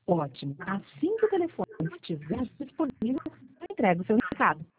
Ótimo. Assim que o telefone estiver disponível, eu entrego o seu recado.